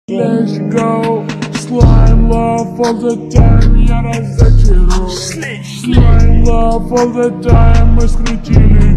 Let's go, slime love all the time, я разочарован. Slime love all the time, мы скрутили.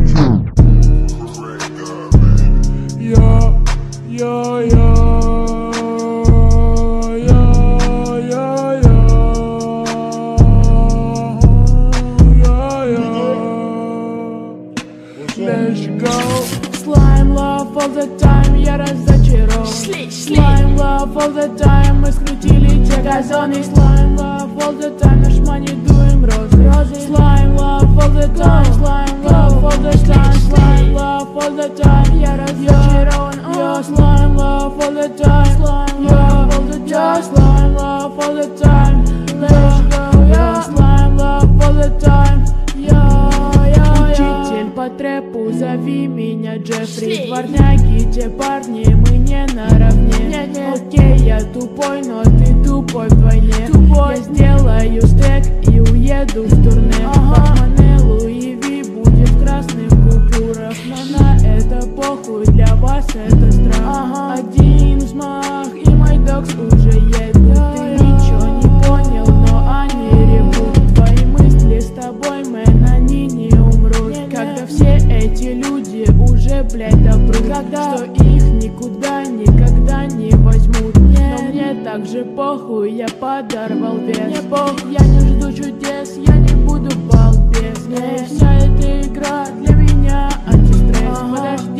Let's go, slime love all the time, я разочарован. Slime love all the time, мы скрутили те газоны. Slime love all the time, наш money doing розы. Slime love all the time, slime love all the time, slime love all the time, я разочарован. Slime love all the time, slime love all the time, slime love all the time. Let's go, slime love all the time. Учитель по трэпу, зови меня Джеффри. Дворняги, те парни, мы не наравне. Окей, я тупой, но ты тупой вдвойне. Я сделаю стек и уеду в турне. Портмоне Луи Ви будет в красных купюрах, но на это похуй, для вас это страх. Один взмах и мой докс уже едет. Ты ничего не понял, но они ревут. Твои мысли с тобой, мэн, они не умрут. Когда все эти люди уже, блядь, добрут, что их никуда никогда не возьмут. Но мне так же похуй, я подорвал вес. Мне похуй, я не жду чудес, я не буду балбес. Вся эта игра для меня антистресс. Подожди.